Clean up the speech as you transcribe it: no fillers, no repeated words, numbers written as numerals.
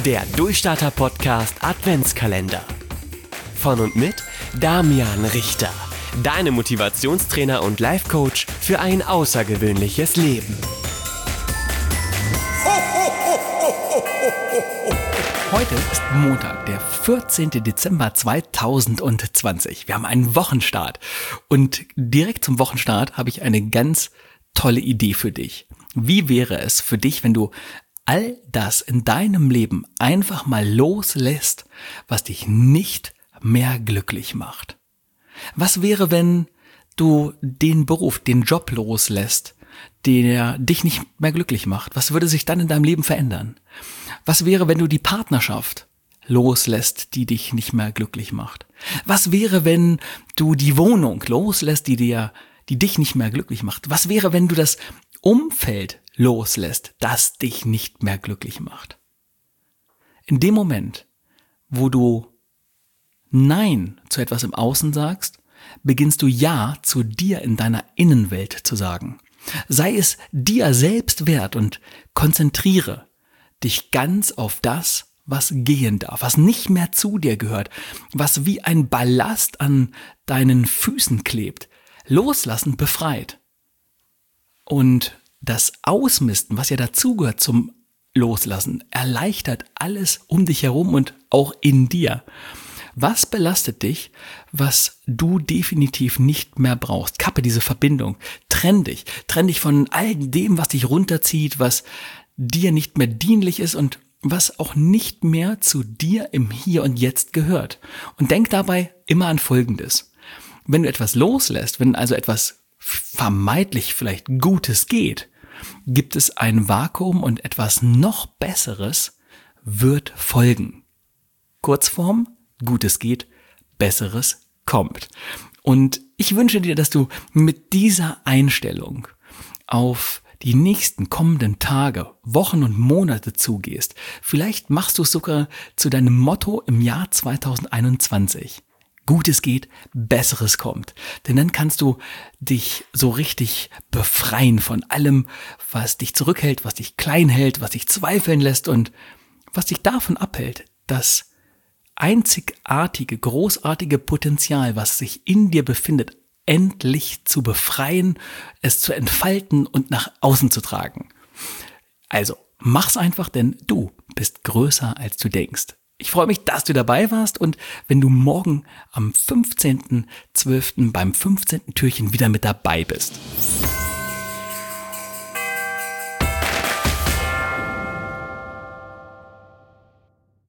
Der Durchstarter-Podcast Adventskalender. Von und mit Damian Richter, deinem Motivationstrainer und Life-Coach für ein außergewöhnliches Leben. Heute ist Montag, der 14. Dezember 2020. Wir haben einen Wochenstart und direkt zum Wochenstart habe ich eine ganz tolle Idee für dich. Wie wäre es für dich, wenn du all das in deinem Leben einfach mal loslässt, was dich nicht mehr glücklich macht? Was wäre, wenn du den Beruf, den Job loslässt, der dich nicht mehr glücklich macht? Was würde sich dann in deinem Leben verändern? Was wäre, wenn du die Partnerschaft loslässt, die dich nicht mehr glücklich macht? Was wäre, wenn du die Wohnung loslässt, die dich nicht mehr glücklich macht? Was wäre, wenn du das Umfeld loslässt, das dich nicht mehr glücklich macht? In dem Moment, wo du Nein zu etwas im Außen sagst, beginnst du Ja zu dir in deiner Innenwelt zu sagen. Sei es dir selbst wert und konzentriere dich ganz auf das, was gehen darf, was nicht mehr zu dir gehört, was wie ein Ballast an deinen Füßen klebt. Loslassen befreit. Und das Ausmisten, was ja dazugehört zum Loslassen, erleichtert alles um dich herum und auch in dir. Was belastet dich, was du definitiv nicht mehr brauchst? Kappe diese Verbindung. Trenn dich von all dem, was dich runterzieht, was dir nicht mehr dienlich ist und was auch nicht mehr zu dir im Hier und Jetzt gehört. Und denk dabei immer an Folgendes. Wenn du etwas loslässt, wenn also etwas vermeintlich vielleicht Gutes geht, gibt es ein Vakuum und etwas noch Besseres wird folgen. Kurzform, Gutes geht, Besseres kommt. Und ich wünsche dir, dass du mit dieser Einstellung auf die nächsten kommenden Tage, Wochen und Monate zugehst. Vielleicht machst du es sogar zu deinem Motto im Jahr 2021. Gutes geht, Besseres kommt. Denn dann kannst du dich so richtig befreien von allem, was dich zurückhält, was dich klein hält, was dich zweifeln lässt und was dich davon abhält, das einzigartige, großartige Potenzial, was sich in dir befindet, endlich zu befreien, es zu entfalten und nach außen zu tragen. Also, mach's einfach, denn du bist größer, als du denkst. Ich freue mich, dass du dabei warst und wenn du morgen am 15.12. beim 15. Türchen wieder mit dabei bist.